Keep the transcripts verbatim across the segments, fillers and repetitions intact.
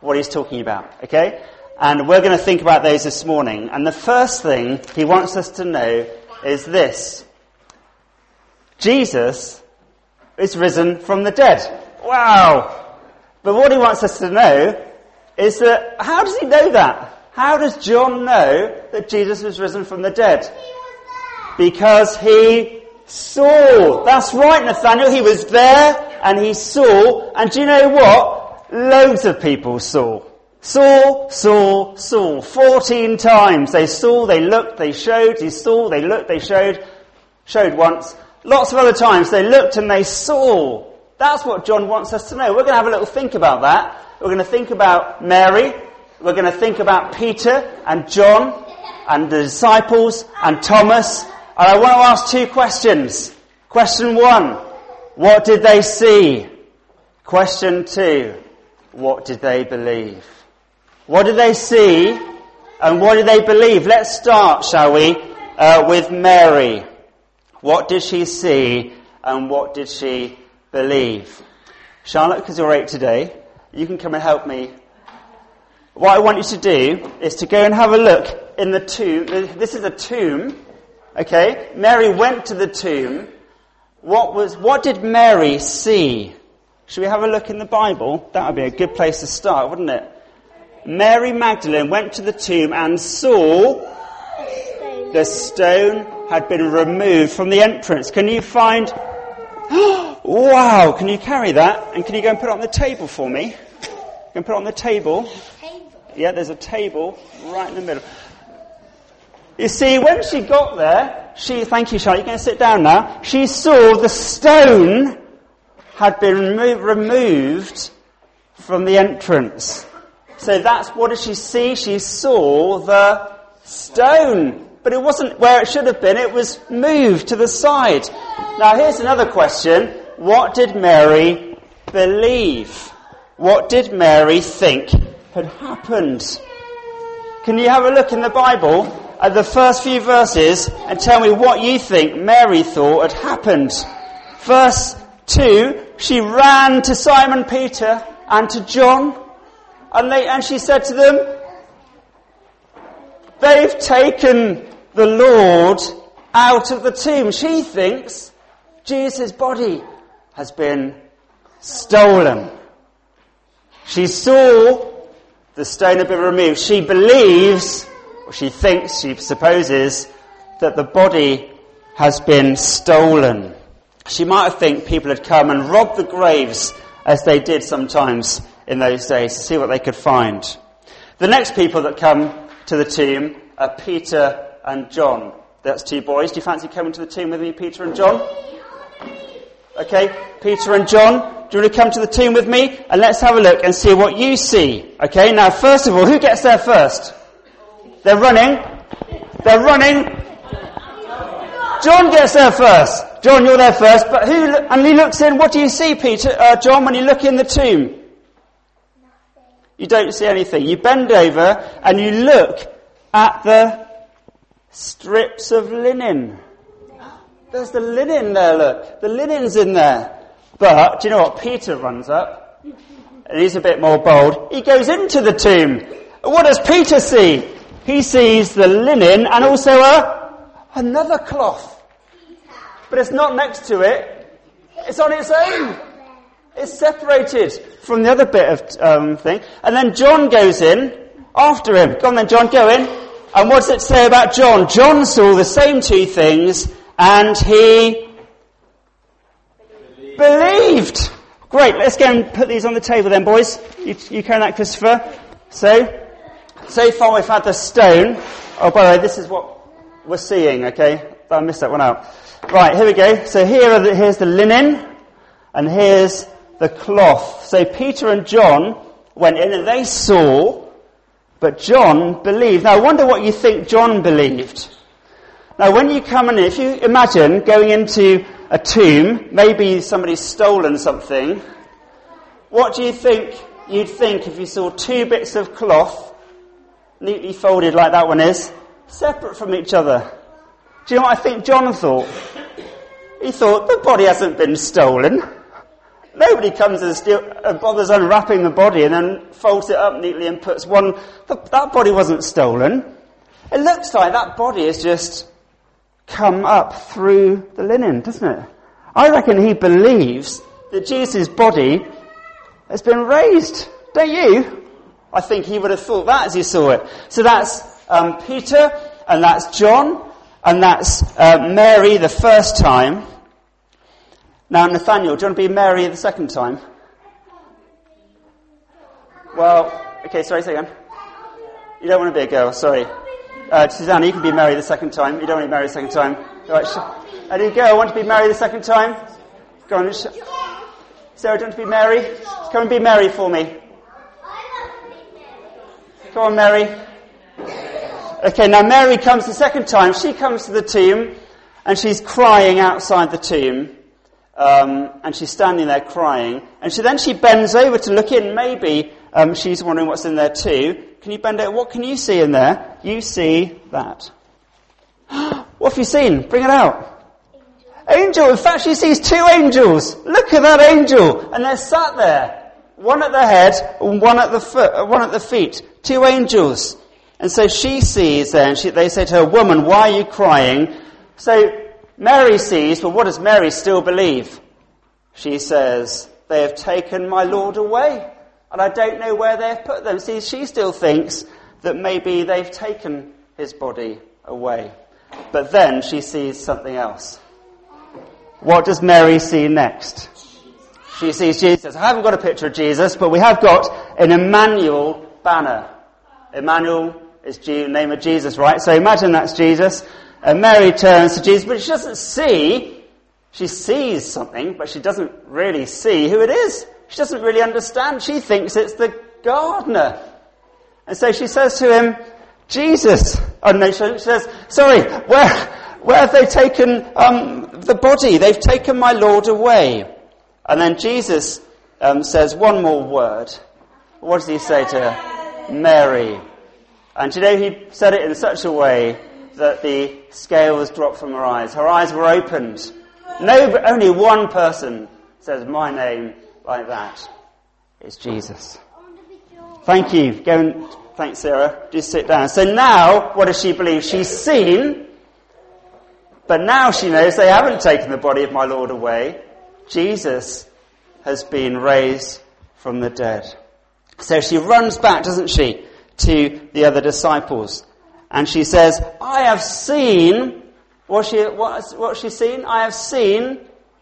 what he's talking about, okay? And we're going to think about those this morning. And the first thing he wants us to know is this. Jesus is risen from the dead. Wow! But what he wants us to know is that, how does he know that? How does John know that Jesus was risen from the dead? Because he saw. That's right, Nathaniel. He was there and he saw. And do you know what? Loads of people saw. Saw, saw, saw. Fourteen times. They saw, they looked, they showed. He saw, they looked, they showed. Showed once. Lots of other times they looked and they saw. That's what John wants us to know. We're going to have a little think about that. We're going to think about Mary. We're going to think about Peter and John and the disciples and Thomas. And I want to ask two questions. Question one, what did they see? Question two, what did they believe? What did they see and what did they believe? Let's start, shall we, uh, with Mary. What did she see and what did she believe? Charlotte, because you're eight today, you can come and help me. What I want you to do is to go and have a look in the tomb. This is a tomb, okay? Mary went to the tomb. What was? What did Mary see? Should we have a look in the Bible? That would be a good place to start, wouldn't it? Mary Magdalene went to the tomb and saw the stone had been removed from the entrance. Can you find... Wow! Can you carry that? And can you go and put it on the table for me? You can put it on the table. Yeah, there's a table right in the middle. You see, when she got there, she... Thank you, Charlotte. You're going to sit down now. She saw the stone had been remo- removed from the entrance. So that's, what did she see? She saw the stone. But it wasn't where it should have been. It was moved to the side. Now here's another question. What did Mary believe? What did Mary think had happened? Can you have a look in the Bible at the first few verses and tell me what you think Mary thought had happened? Verse two, she ran to Simon Peter and to John, and they and she said to them, they've taken the Lord out of the tomb. She thinks Jesus' body has been stolen. She saw the stone had been removed. She believes, or she thinks, she supposes, that the body has been stolen. She might have think people had come and robbed the graves, as they did sometimes in those days, to see what they could find. The next people that come to the tomb are Peter and John. That's two boys. Do you fancy coming to the tomb with me, Peter and John? Okay, Peter and John, do you want to come to the tomb with me? And let's have a look and see what you see. Okay, now first of all, who gets there first? They're running. They're running. John gets there first. John, you're there first. But who? And he looks in. What do you see, Peter, uh, John, when you look in the tomb? You don't see anything. You bend over and you look at the strips of linen. There's the linen there, look. The linen's in there. But, do you know what? Peter runs up, and he's a bit more bold. He goes into the tomb. What does Peter see? He sees the linen and also a, another cloth. But it's not next to it. It's on its own. It's separated from the other bit of um, thing. And then John goes in after him. Go on then, John, go in. And what does it say about John? John saw the same two things and he believed. believed. Great, let's go and put these on the table then, boys. You, you carry that, Christopher. So, so far we've had the stone. Oh, by the way, this is what we're seeing, okay? I missed that one out. Right, here we go. So here are the, here's the linen and here's the cloth. So Peter and John went in and they saw, but John believed. Now I wonder what you think John believed. Now when you come in, if you imagine going into a tomb, maybe somebody's stolen something, what do you think you'd think if you saw two bits of cloth, neatly folded like that one is, separate from each other? Do you know what I think John thought? He thought, the body hasn't been stolen. Nobody comes and, steal, and bothers unwrapping the body and then folds it up neatly and puts one... That body wasn't stolen. It looks like that body has just come up through the linen, doesn't it? I reckon he believes that Jesus' body has been raised. Don't you? I think he would have thought that as he saw it. So that's um, Peter, and that's John, and that's uh, Mary the first time. Now, Nathaniel, do you want to be Mary the second time? Well, okay, sorry, say again. You don't want to be a girl, sorry. Uh, Susanna, you can be Mary the second time. You don't want to be Mary the second time. All right, sh- any girl want to be Mary the second time? Go on. Sh- Sarah, do you want to be Mary? Come and be Mary for me. Come on, Mary. Okay, now Mary comes the second time. She comes to the tomb, and she's crying outside the tomb. Um, and she's standing there crying. And she, then she bends over to look in. Maybe um, she's wondering what's in there too. Can you bend over? What can you see in there? You see that. What have you seen? Bring it out. Angel. Angel. In fact, she sees two angels. Look at that angel. And they're sat there. One at the head and one at the foot, one at the feet. Two angels. And so she sees then, she, they say to her, woman, why are you crying? So Mary sees, but what does Mary still believe? She says, they have taken my Lord away, and I don't know where they've put them. See, she still thinks that maybe they've taken his body away. But then she sees something else. What does Mary see next? She sees Jesus. I haven't got a picture of Jesus, but we have got an Emmanuel banner. Emmanuel is the name of Jesus, right? So imagine that's Jesus. And Mary turns to Jesus, but she doesn't see. She sees something, but she doesn't really see who it is. She doesn't really understand. She thinks it's the gardener. And so she says to him, Jesus. Oh no, she says, sorry, where, where have they taken um, the body? They've taken my Lord away. And then Jesus um, says one more word. What does he say to her? Mary. And you know, he said it in such a way that the scales dropped from her eyes. Her eyes were opened. No, only one person says my name like that. It's Jesus. Thank you. Go and, thanks, Sarah. Just sit down. So now, what does she believe? She's seen, but now she knows they haven't taken the body of my Lord away. Jesus has been raised from the dead. So she runs back, doesn't she, to the other disciples. And she says, I have seen, what she, what, what has she seen? I have seen,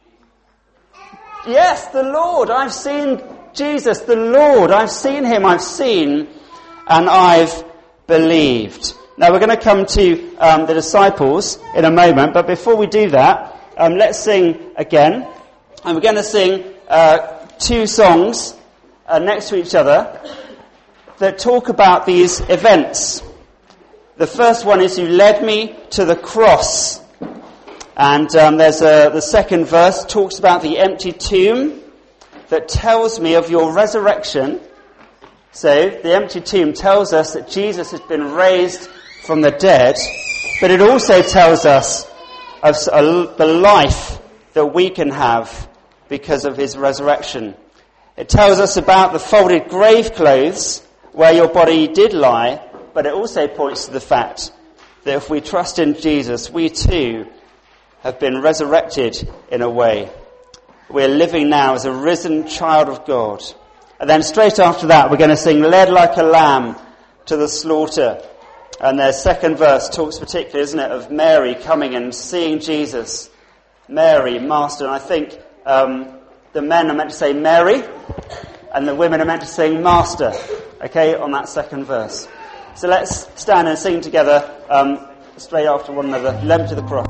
yes, the Lord. I've seen Jesus, the Lord. I've seen him, I've seen, and I've believed. Now we're going to come to um, the disciples in a moment, but before we do that, um, let's sing again. And we're going to sing uh, two songs uh, next to each other that talk about these events. The first one is, you led me to the cross. And um, there's a, the second verse talks about the empty tomb that tells me of your resurrection. So the empty tomb tells us that Jesus has been raised from the dead, but it also tells us of uh, the life that we can have because of his resurrection. It tells us about the folded grave clothes where your body did lie, but it also points to the fact that if we trust in Jesus, we too have been resurrected in a way. We're living now as a risen child of God. And then straight after that, we're going to sing Led Like a Lamb to the Slaughter. And their second verse talks particularly, isn't it, of Mary coming and seeing Jesus. Mary, Master. And I think um, the men are meant to say Mary, and the women are meant to sing Master, okay, on that second verse. So let's stand and sing together um, straight after one another. Led to the cross.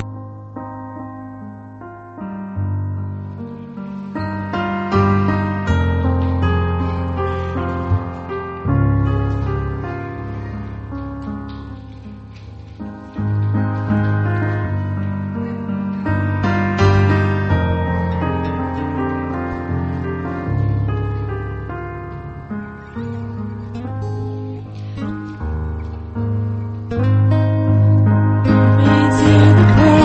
To the cross.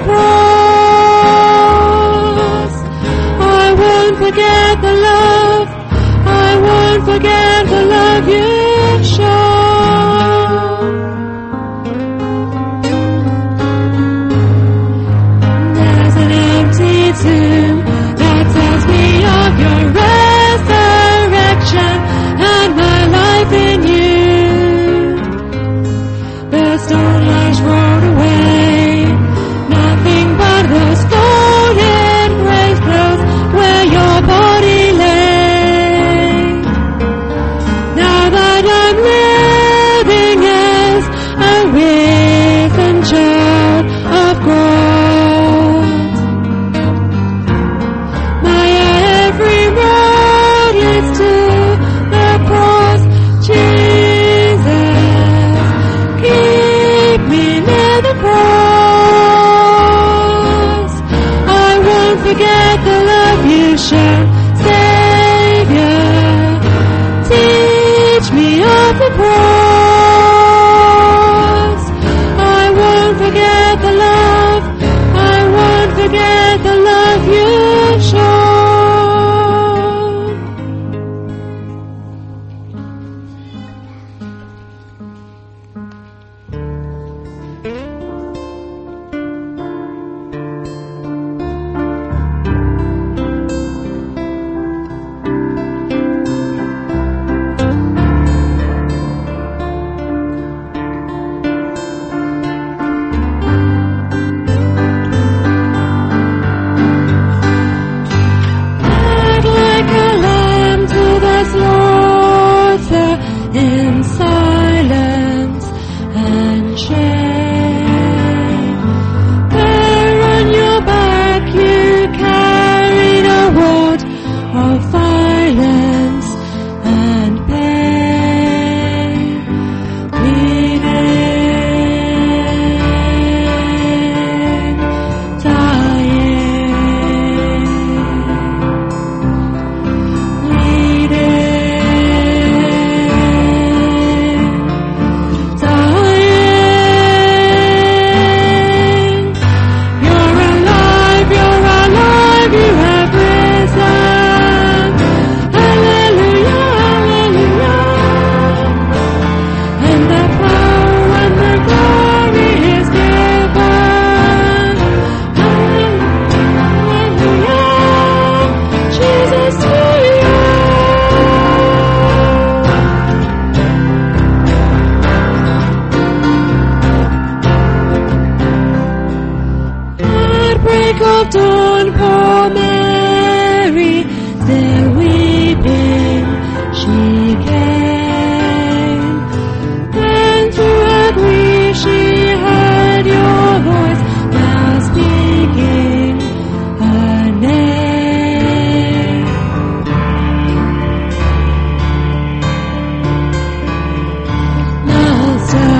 cross. I won't forget the love, I won't forget the love you shown. There's an empty tomb that tells me of your resurrection and my life in you. The stone lies rolled away, nothing but those golden grave clothes where your body lay. Now that I'm living as a risen child of God, my every road leads to the cross. Jesus, keep me near the cross. I won't forget the love you show, Savior. Teach me of the cross. I won't forget the love, I won't forget the love you show. Act like a lamb to the slaughter in silence and shame. There on your back you carried a rod of violence and pain. Bleeding, dying, bleeding, dying. You're alive, you're alive, you have risen. Hallelujah, hallelujah. And the power and the glory is given. Hallelujah, Jesus to you. At break of dawn, poor Mary, still weeping, she came. Then through her grief she heard your voice, now speaking her name. Master,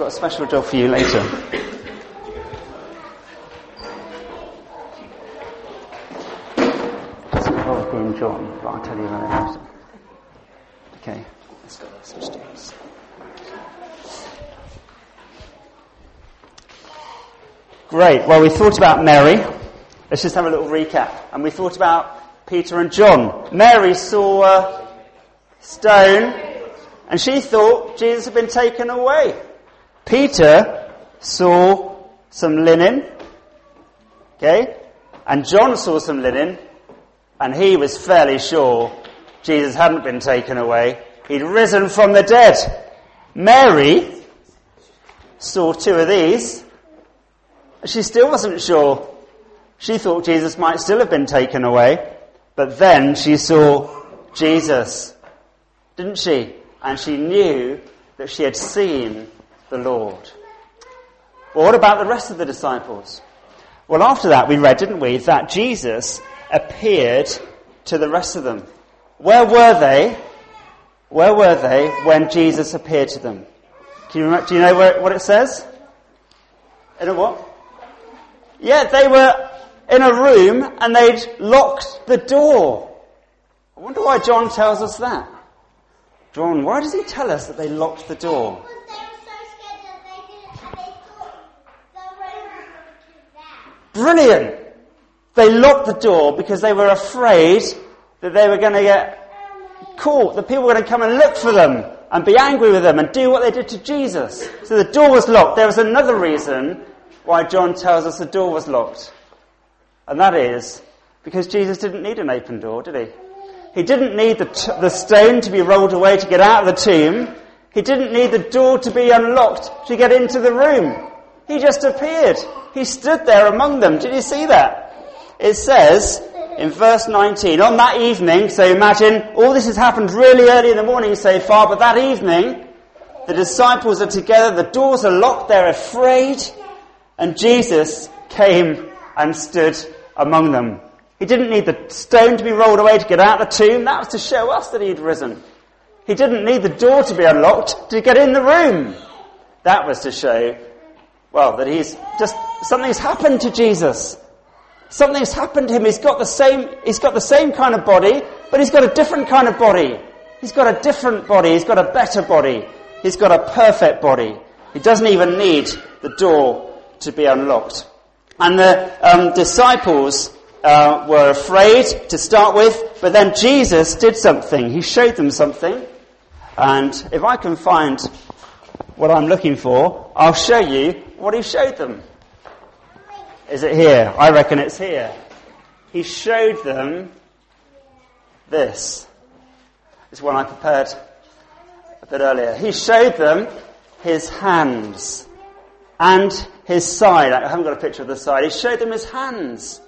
got a special job for you later. Doesn't involve being John, but I'll tell you about it later. Okay, let's go some students. Great. Well, we thought about Mary. Let's just have a little recap. And we thought about Peter and John. Mary saw a stone, and she thought Jesus had been taken away. Peter saw some linen, okay, and John saw some linen, and he was fairly sure Jesus hadn't been taken away. He'd risen from the dead. Mary saw two of these. She still wasn't sure. She thought Jesus might still have been taken away, but then she saw Jesus, didn't she? And she knew that she had seen the Lord. Well, what about the rest of the disciples? Well, after that we read, didn't we, that Jesus appeared to the rest of them. Where were they? Where were they when Jesus appeared to them? Can you remember, do you know where, what it says? In a what? Yeah, they were in a room and they'd locked the door. I wonder why John tells us that. John, why does he tell us that they locked the door? Because they were so scared that they didn't, they thought the Romans would do that. Brilliant! They locked the door because they were afraid that they were going to get caught. The people were going to come and look for them and be angry with them and do what they did to Jesus. So the door was locked. There was another reason why John tells us the door was locked. And that is because Jesus didn't need an open door, did he? He didn't need the, t- the stone to be rolled away to get out of the tomb. He didn't need the door to be unlocked to get into the room. He just appeared. He stood there among them. Did you see that? It says in verse nineteen, on that evening, so imagine all this has happened really early in the morning so far, but that evening, the disciples are together, the doors are locked, they're afraid, and Jesus came and stood among them. He didn't need the stone to be rolled away to get out of the tomb. That was to show us that he'd risen. He didn't need the door to be unlocked to get in the room. That was to show, well, that he's just, something's happened to Jesus. Something's happened to him. He's got the same, he's got the same kind of body, but he's got a different kind of body. He's got a different body. He's got a better body. He's got a perfect body. He doesn't even need the door to be unlocked. And the um, disciples uh, were afraid to start with, but then Jesus did something. He showed them something. And if I can find what I'm looking for, I'll show you what he showed them. Is it here? I reckon it's here. He showed them this. It's one I prepared a bit earlier. He showed them his hands and his side. I haven't got a picture of the side. He showed them his hands.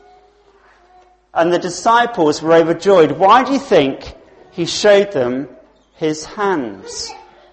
And the disciples were overjoyed. Why do you think he showed them his hands?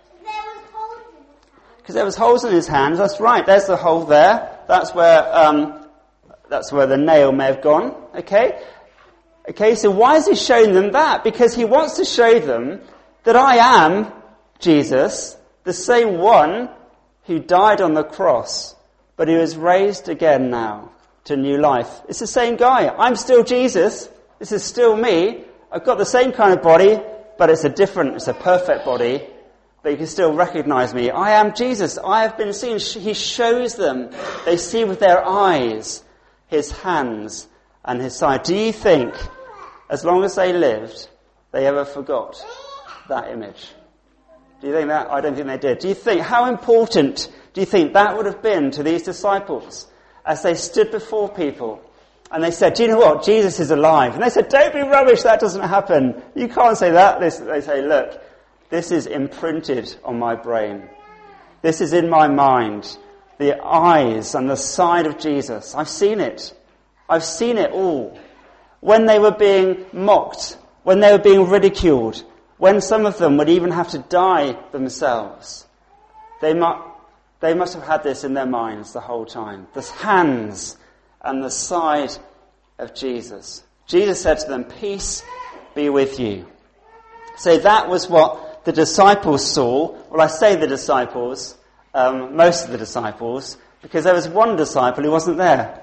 Because there was holes in his hands. That's right. There's the hole there. That's where um, that's where the nail may have gone. Okay. Okay. So why is he showing them that? Because he wants to show them that I am Jesus, the same one who died on the cross, but who is raised again now to new life. It's the same guy. I'm still Jesus. This is still me. I've got the same kind of body, but it's a different, it's a perfect body. But you can still recognize me. I am Jesus. I have been seen. He shows them. They see with their eyes his hands and his side. Do you think, as long as they lived, they ever forgot that image? Do you think that? I don't think they did. Do you think, how important do you think that would have been to these disciples as they stood before people and they said, do you know what? Jesus is alive. And they said, don't be rubbish. That doesn't happen. You can't say that. They say, look, this is imprinted on my brain. This is in my mind. The eyes and the side of Jesus. I've seen it. I've seen it all. When they were being mocked, when they were being ridiculed, when some of them would even have to die themselves, they must, they must have had this in their minds the whole time. The hands and the side of Jesus. Jesus said to them, peace be with you. So that was what the disciples saw. Well, I say the disciples, um, most of the disciples, because there was one disciple who wasn't there.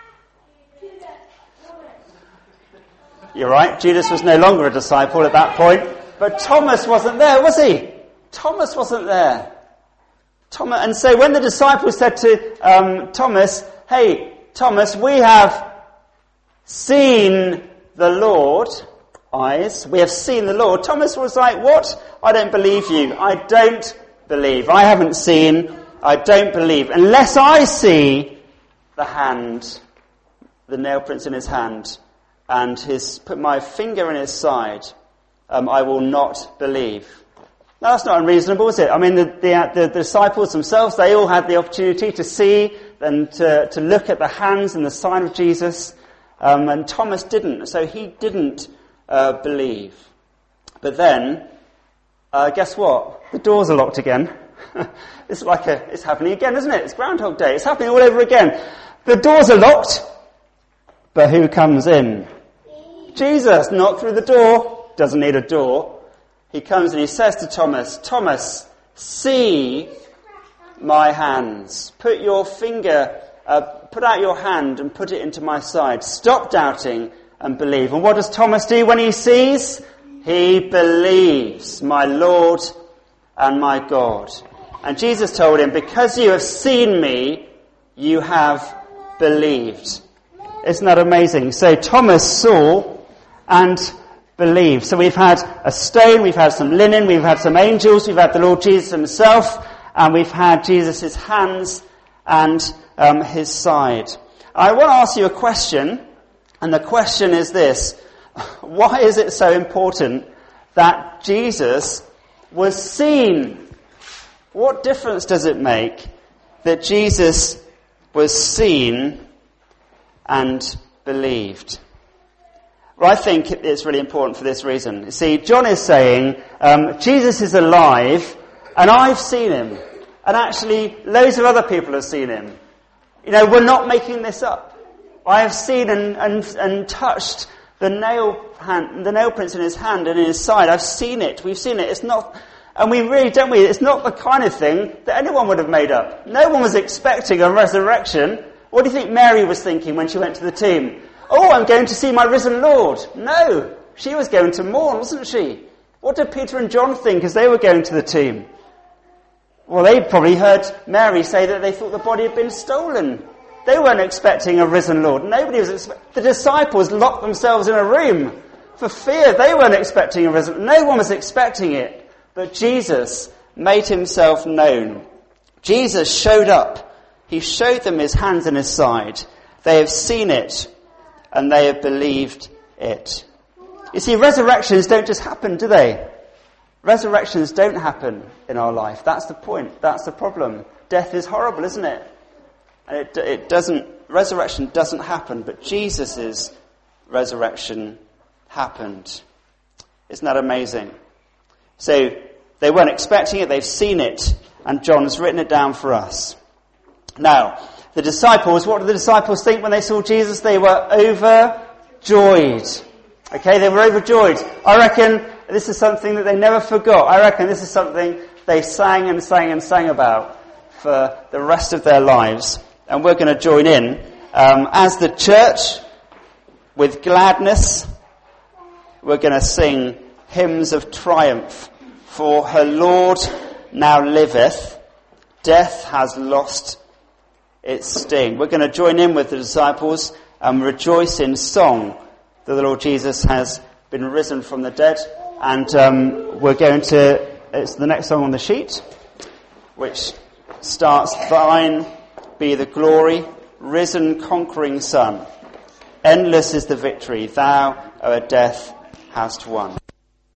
You're right, Judas was no longer a disciple at that point, but Thomas wasn't there, was he? Thomas wasn't there. Thomas, and so when the disciples said to um, Thomas, hey, Thomas, we have seen the Lord, eyes, we have seen the Lord. Thomas was like, what? I don't believe you. I don't believe. I haven't seen. I don't believe. Unless I see the hand, the nail prints in his hand, and his put my finger in his side, um, I will not believe. Now, that's not unreasonable, is it? I mean, the, the, the disciples themselves, they all had the opportunity to see and to, to look at the hands and the sign of Jesus, um, and Thomas didn't, so he didn't uh, believe. But then, uh, guess what? The doors are locked again. It's like a, it's happening again, isn't it? It's Groundhog Day. It's happening all over again. The doors are locked, but who comes in? Jesus, not through the door. Doesn't need a door. He comes and he says to Thomas, Thomas, see my hands. Put your finger, uh, put out your hand and put it into my side. Stop doubting and believe. And what does Thomas do when he sees? He believes, my Lord and my God. And Jesus told him, because you have seen me, you have believed. Isn't that amazing? So Thomas saw and believed. So we've had a stone, we've had some linen, we've had some angels, we've had the Lord Jesus himself, and we've had Jesus' hands and um, his side. I want to ask you a question, and the question is this. Why is it so important that Jesus was seen? What difference does it make that Jesus was seen and believed? Well, I think it's really important for this reason. You see, John is saying, um, Jesus is alive, and I've seen him. And actually, loads of other people have seen him. You know, we're not making this up. I have seen and, and, and touched the nail hand, the nail prints in his hand and in his side. I've seen it. We've seen it. It's not, and we really, don't we? It's not the kind of thing that anyone would have made up. No one was expecting a resurrection. What do you think Mary was thinking when she went to the tomb? Oh, I'm going to see my risen Lord. No, she was going to mourn, wasn't she? What did Peter and John think as they were going to the tomb? Well, they probably heard Mary say that they thought the body had been stolen. They weren't expecting a risen Lord. Nobody was expecting. The disciples locked themselves in a room for fear. They weren't expecting a risen. No one was expecting it. But Jesus made himself known. Jesus showed up. He showed them his hands and his side. They have seen it, and they have believed it. You see, resurrections don't just happen, do they? Resurrections don't happen in our life. That's the point. That's the problem. Death is horrible, isn't it? And it, it doesn't, resurrection doesn't happen, but Jesus' resurrection happened. Isn't that amazing? So, they weren't expecting it, they've seen it, and John's written it down for us. Now, the disciples, what did the disciples think when they saw Jesus? They were overjoyed. Okay, they were overjoyed. I reckon this is something that they never forgot. I reckon this is something they sang and sang and sang about for the rest of their lives. And we're going to join in um, as the church with gladness. We're going to sing hymns of triumph. For her Lord now liveth, death has lost its sting. We're going to join in with the disciples and rejoice in song that the Lord Jesus has been risen from the dead. And um, we're going to, it's the next song on the sheet, which starts, Thine be the glory, risen conquering Son. Endless is the victory, thou, O death, hast won.